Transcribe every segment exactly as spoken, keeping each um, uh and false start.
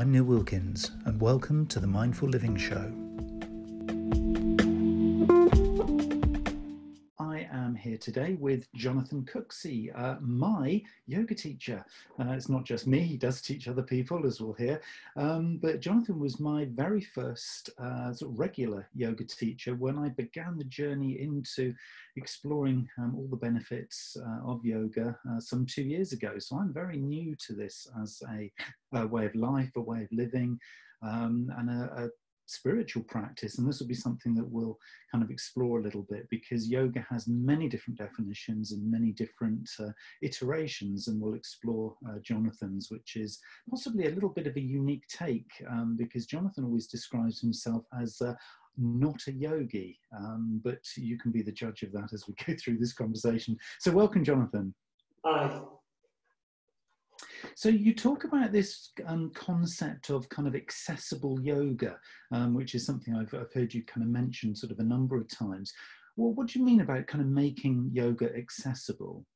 I'm Neil Wilkins, and welcome to the Mindful Living Show. I am here today with Jonathan Cooksey, uh, my yoga teacher. Uh, it's not just me, he does teach other people, as we'll hear. Um, but Jonathan was my very first uh, sort of regular yoga teacher when I began the journey into exploring um, all the benefits uh, of yoga uh, some two years ago. So I'm very new to this as a, a way of life, a way of living, um, and a, a spiritual practice. And this will be something that we'll kind of explore a little bit, because yoga has many different definitions and many different uh, iterations, and we'll explore uh, Jonathan's, which is possibly a little bit of a unique take, um, because Jonathan always describes himself as uh, not a yogi, um, but you can be the judge of that as we go through this conversation. So welcome, Jonathan. Hi. So you talk about this um, concept of kind of accessible yoga, um, which is something I've, I've heard you kind of mention sort of a number of times. Well, what do you mean about kind of making yoga accessible?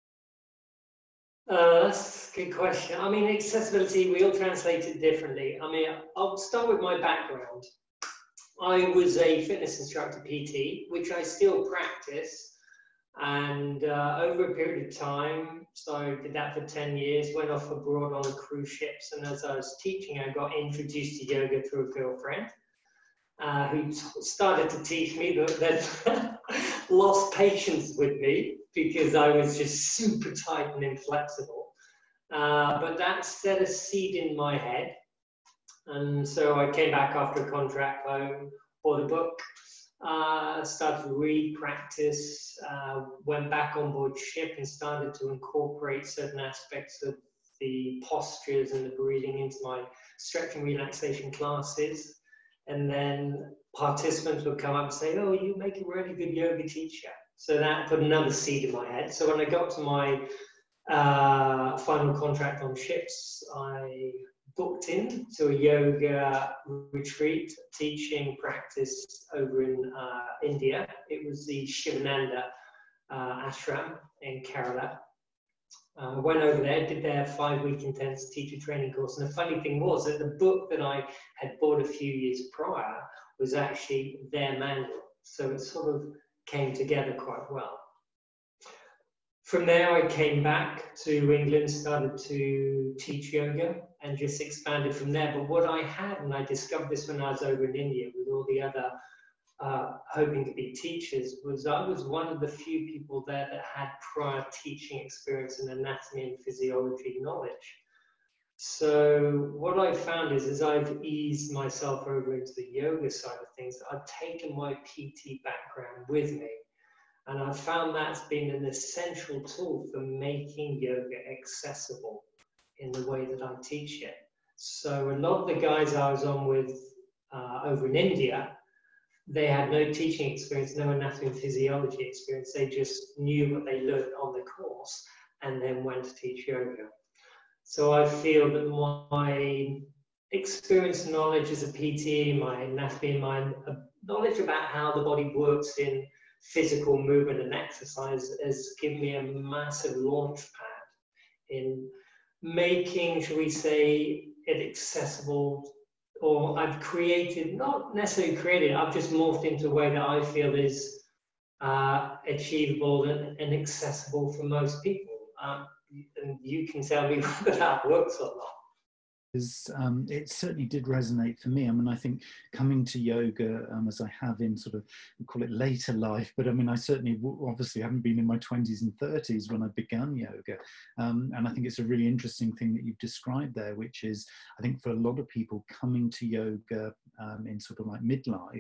Uh, that's a good question. I mean, accessibility, we all translate it differently. I mean, I'll start with my background. I was a fitness instructor, P T, which I still practice. And uh, over a period of time, so I did that for ten years, went off abroad on a cruise ships. And as I was teaching, I got introduced to yoga through a girlfriend uh, who started to teach me, but then lost patience with me because I was just super tight and inflexible. Uh, but that set a seed in my head. And so I came back after a contract home, bought a book, uh, started to read, practice, uh, went back on board ship and started to incorporate certain aspects of the postures and the breathing into my stretch and relaxation classes. And then participants would come up and say, oh, you make a really good yoga teacher. So that put another seed in my head. So when I got to my uh, final contract on ships, I booked in to a yoga retreat, teaching practice over in uh, India. It was the Shivananda uh, ashram in Kerala. I uh, went over there, did their five-week intense teacher training course. And the funny thing was that the book that I had bought a few years prior was actually their manual. So it sort of came together quite well. From there, I came back to England, started to teach yoga, and just expanded from there. But what I had, and I discovered this when I was over in India with all the other uh, hoping to be teachers, was I was one of the few people there that had prior teaching experience in anatomy and physiology knowledge. So what I've found is, as I've eased myself over into the yoga side of things, I've taken my P T background with me. And I've found that's been an essential tool for making yoga accessible in the way that I teach it. So a lot of the guys I was on with uh, over in India, they had no teaching experience, no anatomy and physiology experience. They just knew what they learned on the course and then went to teach yoga. So I feel that my experience and knowledge as a P T, my anatomy, my knowledge about how the body works in physical movement and exercise has given me a massive launch pad in making, shall we say, it accessible, or I've created, not necessarily created, I've just morphed into a way that I feel is uh, achievable and, and accessible for most people. Um, and you can tell me whether that works or not. Is, um, it certainly did resonate for me. I mean, I think coming to yoga, um, as I have in sort of, we call it later life, but I mean, I certainly obviously haven't been in my twenties and thirties when I began yoga. Um, and I think it's a really interesting thing that you've described there, which is, I think for a lot of people coming to yoga um, in sort of like midlife,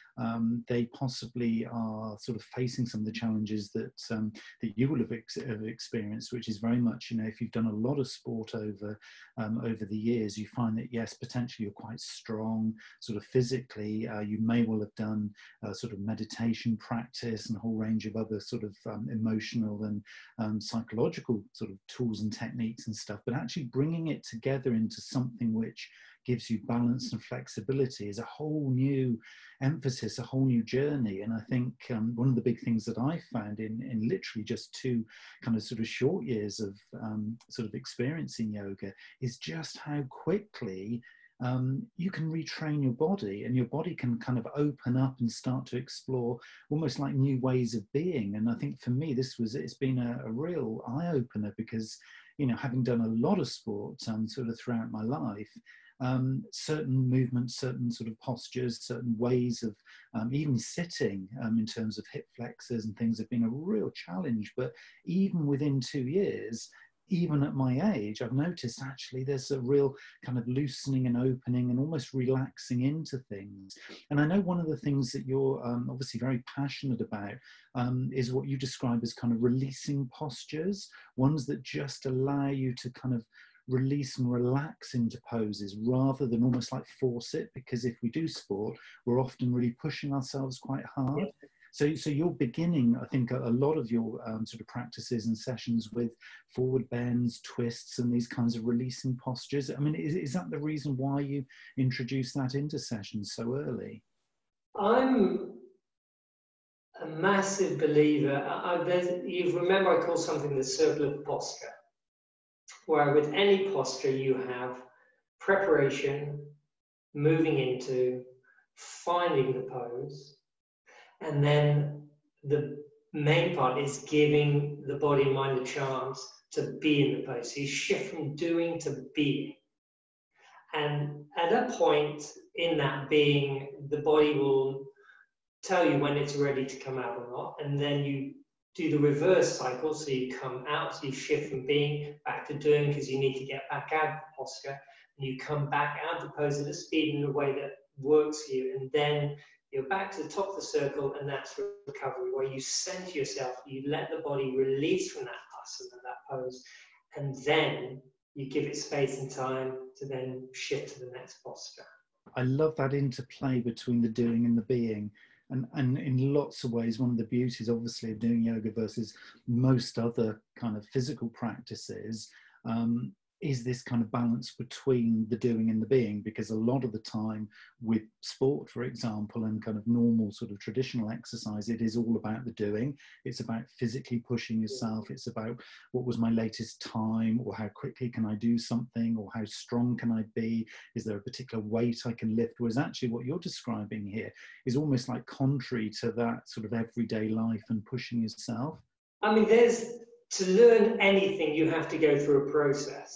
um, they possibly are sort of facing some of the challenges that um, that you will have, ex have experienced, which is very much, you know, if you've done a lot of sport over um, over the years, you find that yes, potentially you're quite strong, sort of physically. Uh, you may well have done uh, sort of meditation practice and a whole range of other sort of um, emotional and um, psychological sort of tools and techniques and stuff, but actually bringing it together into something which gives you balance and flexibility is a whole new emphasis, a whole new journey. And I think um, one of the big things that I found in, in literally just two kind of sort of short years of um, sort of experiencing yoga is just how quickly um, you can retrain your body, and your body can kind of open up and start to explore almost like new ways of being. And I think for me, this was, it's been a, a real eye-opener, because, you know, having done a lot of sport um, sort of throughout my life, um, certain movements, certain sort of postures, certain ways of um, even sitting um, in terms of hip flexors and things have been a real challenge. But even within two years, even at my age, I've noticed actually there's a real kind of loosening and opening and almost relaxing into things. And I know one of the things that you're um, obviously very passionate about um, is what you describe as kind of releasing postures, ones that just allow you to kind of release and relax into poses rather than almost like force it, because if we do sport, we're often really pushing ourselves quite hard. Yeah. So, so you're beginning, I think, a, a lot of your um, sort of practices and sessions with forward bends, twists, and these kinds of releasing postures. I mean, is, is that the reason why you introduced that into sessions so early? I'm a massive believer. I, I, you remember I call something the circle of posture, where with any posture you have preparation, moving into, finding the pose, and then the main part is giving the body and mind a chance to be in the pose. So you shift from doing to being. And at a point in that being, the body will tell you when it's ready to come out or not. And then you do the reverse cycle. So you come out, so you shift from being back to doing, because you need to get back out of the posture. And you come back out of the pose at a speed in a way that works for you. And then you're back to the top of the circle, and that's recovery, where you center yourself, you let the body release from that asana, that pose, and then you give it space and time to then shift to the next posture. I love that interplay between the doing and the being. And, and in lots of ways, one of the beauties, obviously, of doing yoga versus most other kind of physical practices um, is this kind of balance between the doing and the being, because a lot of the time with sport, for example, and kind of normal sort of traditional exercise, it is all about the doing. It's about physically pushing yourself. It's about what was my latest time, or how quickly can I do something, or how strong can I be? Is there a particular weight I can lift? Whereas actually what you're describing here is almost like contrary to that sort of everyday life and pushing yourself. I mean, there's, to learn anything, you have to go through a process.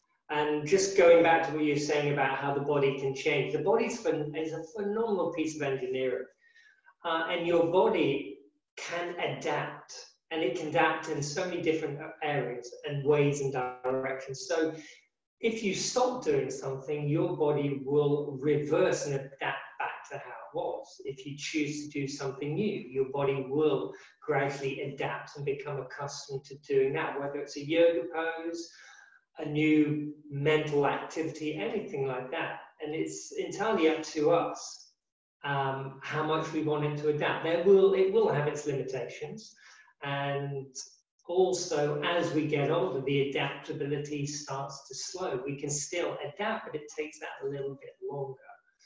And just going back to what you're saying about how the body can change, the body is a phenomenal piece of engineering. Uh, and your body can adapt, and it can adapt in so many different areas and ways and directions. So if you stop doing something, your body will reverse and adapt back to how it was. If you choose to do something new, your body will gradually adapt and become accustomed to doing that, whether it's a yoga pose, a new mental activity, anything like that. And it's entirely up to us um, how much we want it to adapt. There will, it will have its limitations. And also, as we get older, the adaptability starts to slow. We can still adapt, but it takes that a little bit longer.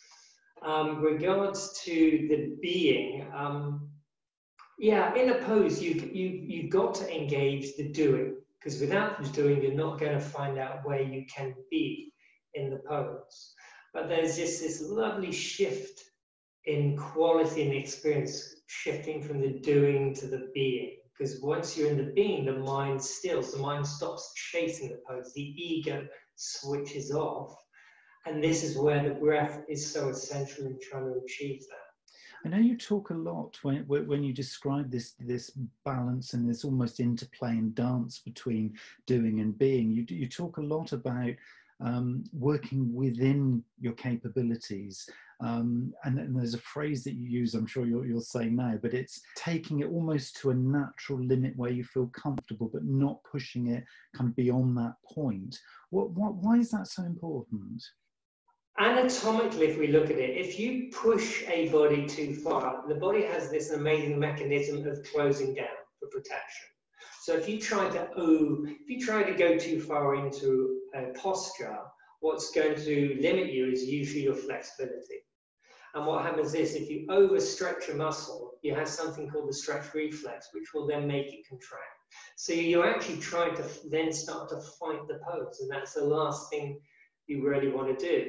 Um, regards to the being, um, yeah, in a pose, you, you, you've got to engage the doing. Because without the doing, you're not going to find out where you can be in the pose. But there's just this lovely shift in quality and experience, shifting from the doing to the being. Because once you're in the being, the mind stills, the mind stops chasing the pose, the ego switches off. And this is where the breath is so essential in trying to achieve that. I know you talk a lot when when you describe this this balance and this almost interplay and dance between doing and being. You you talk a lot about um, working within your capabilities, um, and, and there's a phrase that you use. I'm sure you'll you'll say now, but it's taking it almost to a natural limit where you feel comfortable, but not pushing it kind of beyond that point. What what why is that so important? Anatomically, if we look at it, if you push a body too far, the body has this amazing mechanism of closing down for protection. So if you try to oh, if you try to go too far into a posture, what's going to limit you is usually your flexibility. And what happens is, if you overstretch a muscle, you have something called the stretch reflex, which will then make it contract. So you're actually trying to then start to fight the pose, and that's the last thing you really want to do.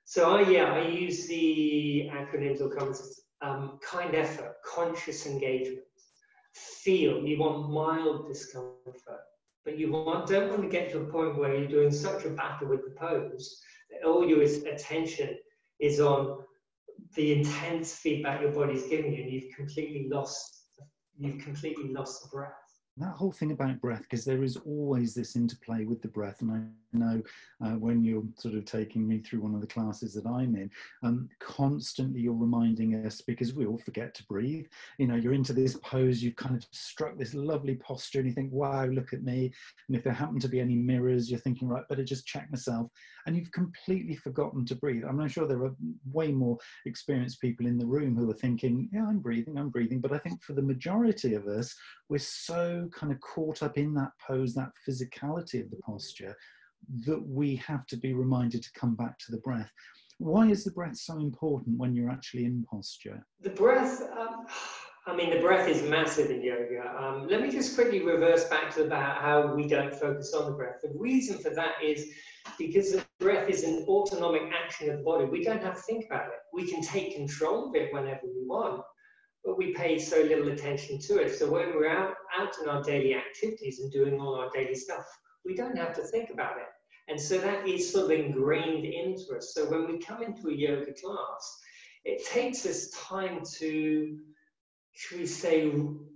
So I, yeah, I use the acronyms or concepts, um, kind effort, conscious engagement, feel. You want mild discomfort, but you want, don't want to get to a point where you're doing such a battle with the pose that all your attention is on the intense feedback your body's giving you, and you've completely lost, you've completely lost the breath. That whole thing about breath, because there is always this interplay with the breath, and I know uh, when you're sort of taking me through one of the classes that I'm in, um, constantly you're reminding us, because we all forget to breathe. You know, you're into this pose, you've kind of struck this lovely posture, and you think, wow, look at me. And if there happen to be any mirrors, you're thinking, right, better just check myself. And you've completely forgotten to breathe. I'm not sure there are way more experienced people in the room who are thinking, yeah, I'm breathing, I'm breathing. But I think for the majority of us, we're so kind of caught up in that pose, that physicality of the posture, that we have to be reminded to come back to the breath. Why is the breath so important when you're actually in posture? The breath, um, I mean, the breath is massive in yoga. Um, let me just quickly reverse back to about how we don't focus on the breath. The reason for that is because the breath is an autonomic action of the body. We don't have to think about it. We can take control of it whenever we want, but we pay so little attention to it. So when we're out, out in our daily activities and doing all our daily stuff, we don't have to think about it. And so that is sort of ingrained into us. So when we come into a yoga class, it takes us time to, should we say,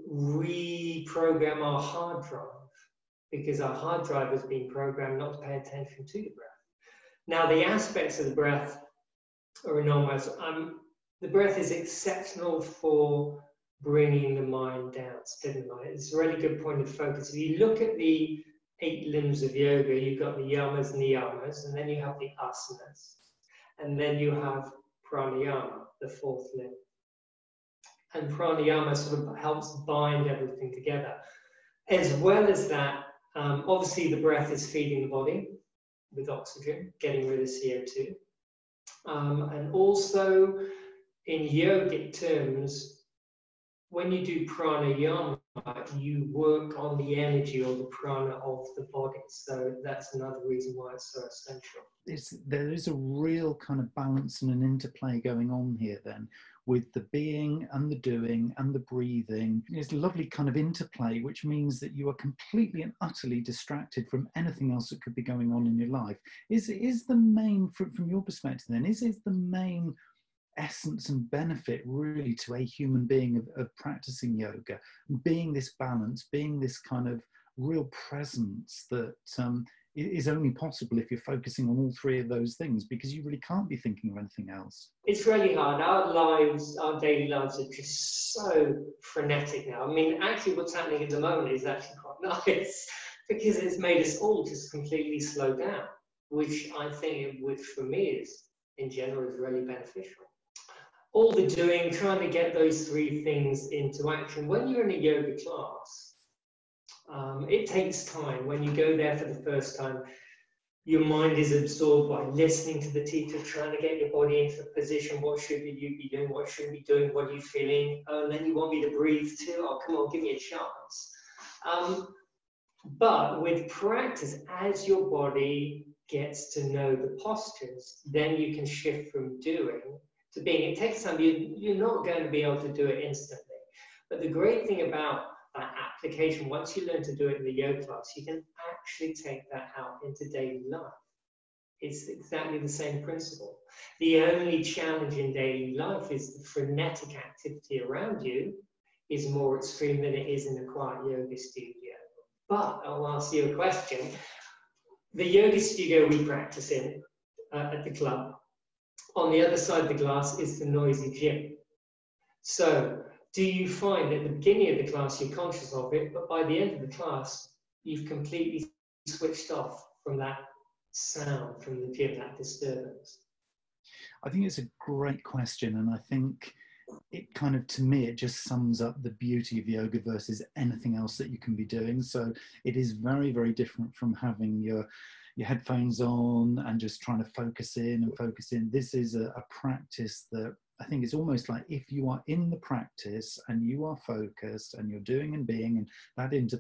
reprogram our hard drive, because our hard drive has been programmed not to pay attention to the breath. Now, the aspects of the breath are enormous. Um, the breath is exceptional for bringing the mind down, steady mind. It's a really good point of focus. If you look at the eight limbs of yoga, you've got the yamas and niyamas, and then you have the asanas, and then you have pranayama, the fourth limb. And pranayama sort of helps bind everything together. As well as that, um, obviously the breath is feeding the body with oxygen, getting rid of C O two. Um, and also, in yogic terms, when you do pranayama, you work on the energy or the prana of the body. So that's another reason why it's so essential. It's, there is a real kind of balance and an interplay going on here then, with the being and the doing and the breathing. It's a lovely kind of interplay, which means that you are completely and utterly distracted from anything else that could be going on in your life. Is, is the main, from, from your perspective then, is, is the main essence and benefit really to a human being of, of practicing yoga, being this balance, being this kind of real presence that um, is only possible if you're focusing on all three of those things, because you really can't be thinking of anything else. It's really hard. Our lives, our daily lives are just so frenetic now. I mean, actually what's happening at the moment is actually quite nice, because it's made us all just completely slow down, which I think, which for me is, in general, is really beneficial. All the doing, trying to get those three things into action. When you're in a yoga class, um, it takes time. When you go there for the first time, your mind is absorbed by listening to the teacher, trying to get your body into a position. What should you be doing? What should you be doing? What are you feeling? Oh, and then you want me to breathe too? Oh, come on, give me a chance. Um, but with practice, as your body gets to know the postures, then you can shift from doing to being. It takes time. You, you're not going to be able to do it instantly. But the great thing about that application, once you learn to do it in the yoga class, you can actually take that out into daily life. It's exactly the same principle. The only challenge in daily life is the frenetic activity around you is more extreme than it is in a quiet yoga studio. But I'll ask you a question. The yoga studio we practice in uh, at the club, on the other side of the glass is the noisy gym. So do you find at the beginning of the class you're conscious of it, but by the end of the class, you've completely switched off from that sound from the gym, that disturbance? I think it's a great question, and I think it kind of, to me, it just sums up the beauty of yoga versus anything else that you can be doing. So it is very, very different from having your your headphones on and just trying to focus in and focus in. This is a, a practice that I think it's almost like if you are in the practice and you are focused and you're doing and being and that interplay,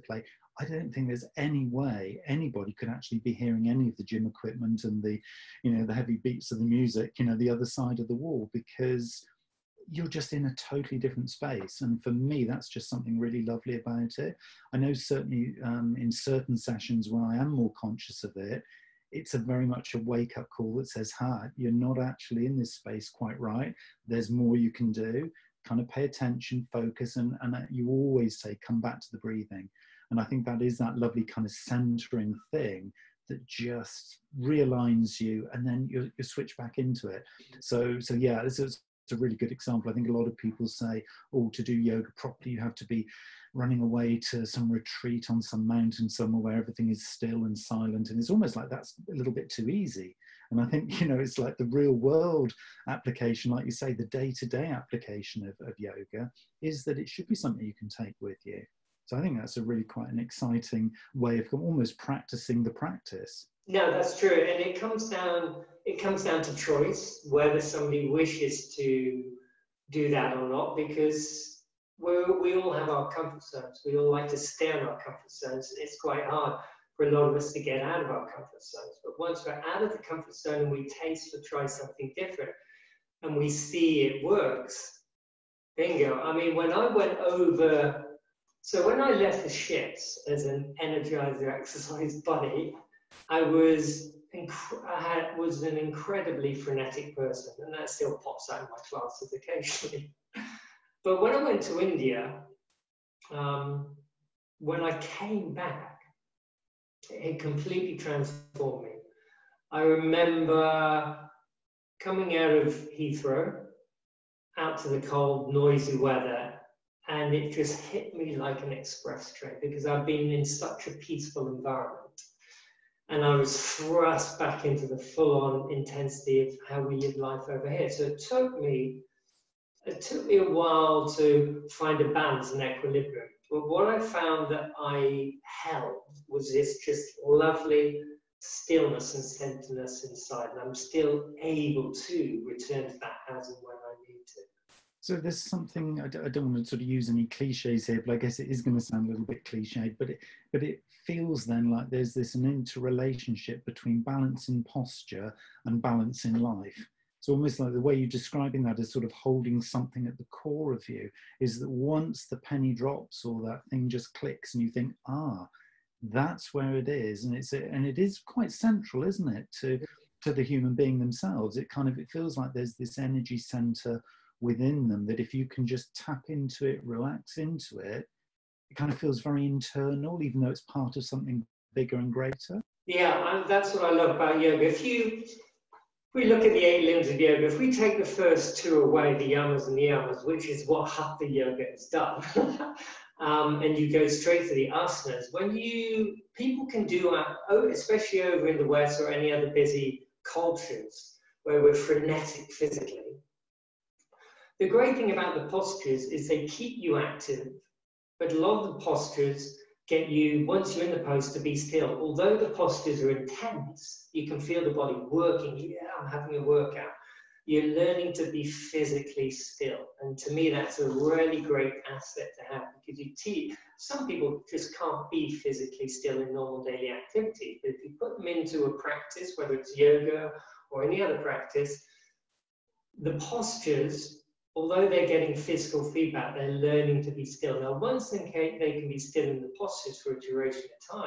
I don't think there's any way anybody could actually be hearing any of the gym equipment and the, you know, the heavy beats of the music, you know, the other side of the wall, because you're just in a totally different space. And for me, that's just something really lovely about it. I know certainly um, in certain sessions when I am more conscious of it, it's a very much a wake-up call that says, ha, you're not actually in this space quite right. There's more you can do. Kind of pay attention, focus, and, and you always say, come back to the breathing. And I think that is that lovely kind of centering thing that just realigns you, and then you, you switch back into it. So, so yeah, this is a really good example. I think a lot of people say, oh, to do yoga properly, you have to be running away to some retreat on some mountain somewhere where everything is still and silent. And it's almost like that's a little bit too easy. And I think, you know, it's like the real world application, like you say, the day-to-day application of, of yoga is that it should be something you can take with you. So I think that's a really quite an exciting way of almost practicing the practice. No, that's true. And it comes down, it comes down to choice, whether somebody wishes to do that or not, because we're, we all have our comfort zones. We all like to stay in our comfort zones. It's quite hard for a lot of us to get out of our comfort zones. But once we're out of the comfort zone and we taste or try something different and we see it works, bingo. I mean, when I went over, so when I left the shits as an energizer exercise buddy, I was I had, was an incredibly frenetic person, and that still pops out in my classes occasionally. But when I went to India, um, when I came back, it completely transformed me. I remember coming out of Heathrow, out to the cold, noisy weather, and it just hit me like an express train, because I've been in such a peaceful environment. And I was thrust back into the full-on intensity of how we live life over here. So it took me, it took me a while to find a balance and equilibrium. But what I found that I held was this just lovely stillness and centeredness inside. And I'm still able to return to that as and when I need to. So there's something, I don't, I don't want to sort of use any cliches here, but I guess it is going to sound a little bit cliched, but it, but it feels then like there's this an interrelationship between balance in posture and balance in life. It's almost like the way you're describing that as sort of holding something at the core of you, is that once the penny drops or that thing just clicks and you think, ah, that's where it is. And it's, and it is quite central, isn't it, to, to the human being themselves. It kind of, it feels like there's this energy center within them that if you can just tap into it, relax into it, it kind of feels very internal, even though it's part of something bigger and greater. Yeah, and that's what I love about yoga. If you, if we look at the eight limbs of yoga, if we take the first two away, the yamas and niyamas, which is what hatha yoga has done, um, and you go straight to the asanas, when you, people can do, uh, especially over in the West or any other busy cultures where we're frenetic physically, the great thing about the postures is they keep you active, but a lot of the postures get you, once you're in the pose, to be still. Although the postures are intense, you can feel the body working. Yeah, I'm having a workout. You're learning to be physically still. And to me, that's a really great asset to have, because you teach, some people just can't be physically still in normal daily activity. But if you put them into a practice, whether it's yoga or any other practice, the postures, although they're getting physical feedback, they're learning to be still. Now, once they can, they can be still in the postures for a duration of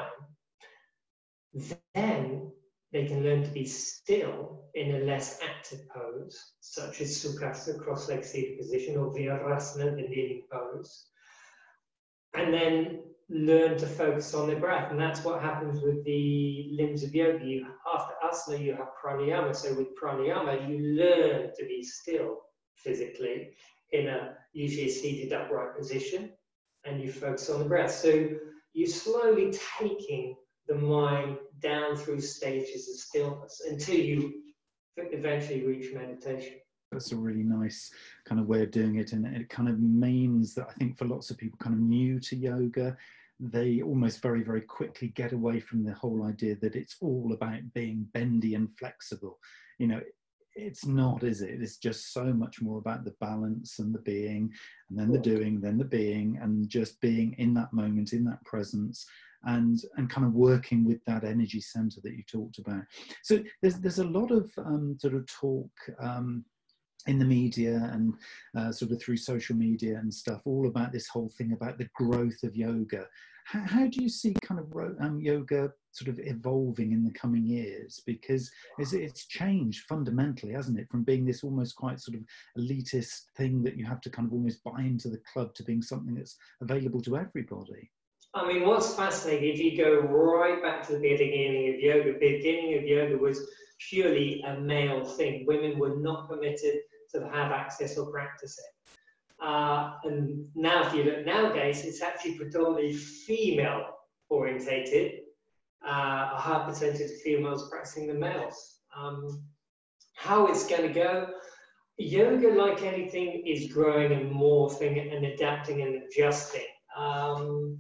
time, then they can learn to be still in a less active pose, such as Sukhasana, cross-legged seated position, or Virasana, the kneeling pose, and then learn to focus on their breath. And that's what happens with the limbs of yoga. You, after asana, you have pranayama. So with pranayama, you learn to be still physically in a usually a seated upright position, and you focus on the breath. So you're slowly taking the mind down through stages of stillness until you eventually reach meditation. That's a really nice kind of way of doing it, and it kind of means that I think for lots of people kind of new to yoga, they almost very, very quickly get away from the whole idea that it's all about being bendy and flexible. You know, it's not, is it? It's just so much more about the balance and the being, and then the doing, then the being, and just being in that moment, in that presence, and and kind of working with that energy center that you talked about. So there's there's a lot of um, sort of talk um, in the media and uh, sort of through social media and stuff, all about this whole thing about the growth of yoga. How, how do you see kind of um, yoga sort of evolving in the coming years? Because it's, it's changed fundamentally, hasn't it? From being this almost quite sort of elitist thing that you have to kind of almost buy into the club to being something that's available to everybody. I mean, what's fascinating, if you go right back to the beginning of yoga, the beginning of yoga was purely a male thing. Women were not permitted to have access or practice it. Uh, and now, if you look nowadays, it's actually predominantly female orientated. Uh, a high percentage of females practicing than males. Um, how it's going to go? Yoga, like anything, is growing and morphing and adapting and adjusting. Um,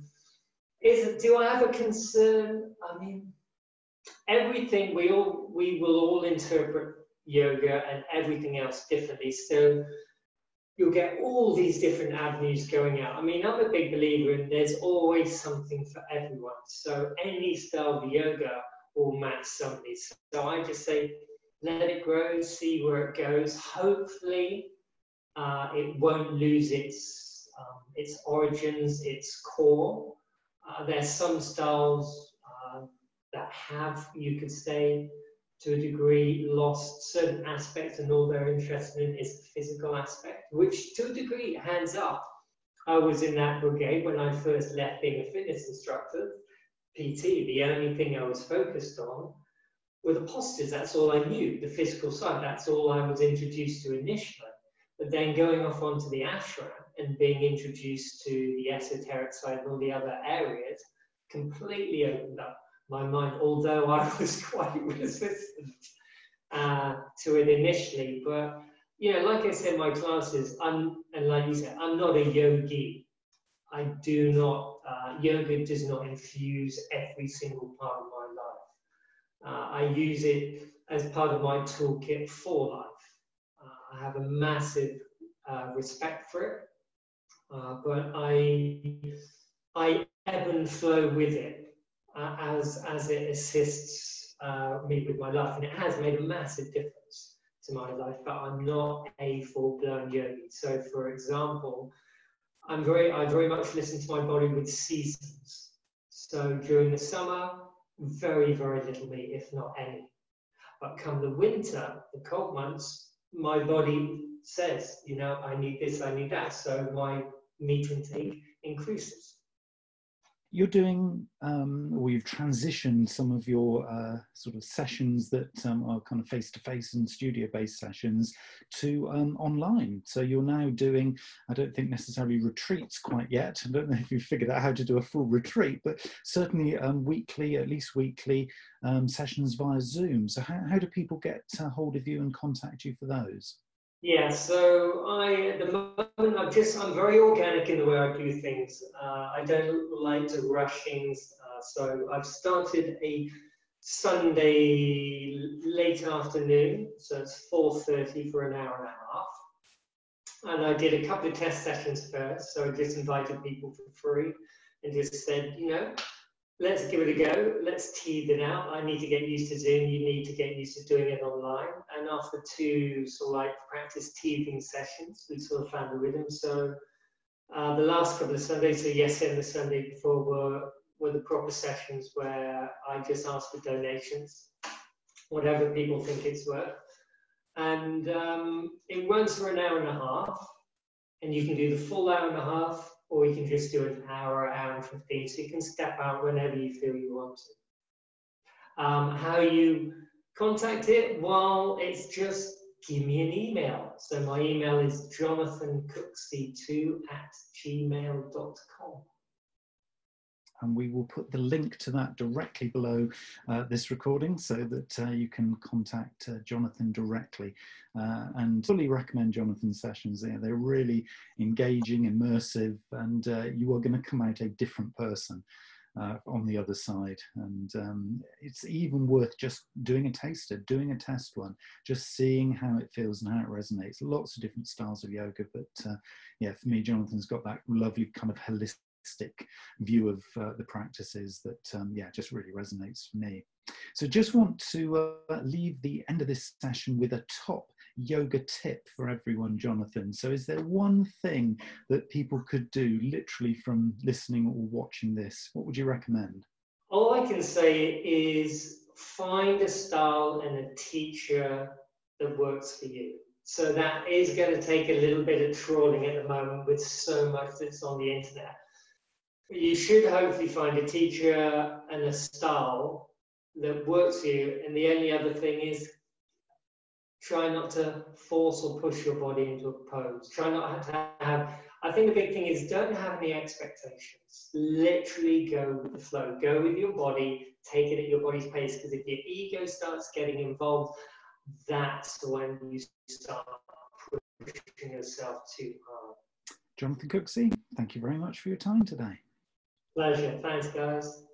is do I have a concern? I mean, everything we all we will all interpret yoga and everything else differently. So you'll get all these different avenues going out. I mean, I'm a big believer in there's always something for everyone. So any style of yoga will match somebody. So I just say, let it grow, see where it goes. Hopefully, uh, it won't lose its um, its origins, its core. Uh, there's some styles uh, that have, you could say, to a degree, lost certain aspects, and all they're interested in is the physical aspect, which to a degree, hands up, I was in that brigade when I first left being a fitness instructor, P T. The only thing I was focused on were the postures. That's all I knew, the physical side. That's all I was introduced to initially. But then going off onto the ashram and being introduced to the esoteric side and all the other areas completely opened up my mind, although I was quite resistant uh, to it initially. But, you know, like I said in my classes, I'm, and like you said, I'm not a yogi. I do not, uh, yoga does not infuse every single part of my life. Uh, I use it as part of my toolkit for life. Uh, I have a massive uh, respect for it, uh, but I, I ebb and flow with it. Uh, as as it assists uh, me with my life, and it has made a massive difference to my life. But I'm not a full-blown yogi. So, for example, I'm very I very much listen to my body with seasons. So during the summer, very very little meat, if not any. But come the winter, the cold months, my body says, you know, I need this, I need that. So my meat intake increases. You're doing, um, or you've transitioned some of your uh, sort of sessions that um, are kind of face-to-face and studio-based sessions to um, online. So you're now doing, I don't think necessarily retreats quite yet. I don't know if you've figured out how to do a full retreat, but certainly um, weekly, at least weekly, um, sessions via Zoom. So how, how do people get a hold of you and contact you for those? Yeah, so I, at the moment, I'm just, I'm very organic in the way I do things. Uh, I don't like to rush things. Uh, so I've started a Sunday late afternoon, so it's four thirty for an hour and a half. And I did a couple of test sessions first, so I just invited people for free and just said, you know, let's give it a go. Let's tease it out. I need to get used to Zoom. You need to get used to doing it online. And after two sort of like practice teething sessions, we sort of found the rhythm. So uh, the last couple of Sundays, so yesterday and the Sunday before, were, were the proper sessions where I just asked for donations, whatever people think it's worth. And um, it runs for an hour and a half. And you can do the full hour and a half, or you can just do an hour, hour and fifteen. So you can step out whenever you feel you want to. Um, how you contact it? Well, it's just give me an email. So my email is jonathan cooksey two at gmail dot com. And we will put the link to that directly below uh, this recording so that uh, you can contact uh, Jonathan directly. Uh, and fully recommend Jonathan's sessions. They're, they're really engaging, immersive, and uh, you are going to come out a different person uh, on the other side. And um, it's even worth just doing a taster, doing a test one, just seeing how it feels and how it resonates. Lots of different styles of yoga, but uh, yeah, for me, Jonathan's got that lovely kind of holistic holistic view of uh, the practices that, um, yeah, just really resonates for me. So just want to uh, leave the end of this session with a top yoga tip for everyone, Jonathan. So is there one thing that people could do literally from listening or watching this? What would you recommend? All I can say is find a style and a teacher that works for you. So that is going to take a little bit of trawling at the moment with so much that's on the internet. You should hopefully find a teacher and a style that works for you. And the only other thing is try not to force or push your body into a pose. Try not to have, I think the big thing is don't have any expectations. Literally go with the flow. Go with your body, take it at your body's pace, because if your ego starts getting involved, that's when you start pushing yourself too hard. Jonathan Cooksey, thank you very much for your time today. Pleasure. Thanks, guys.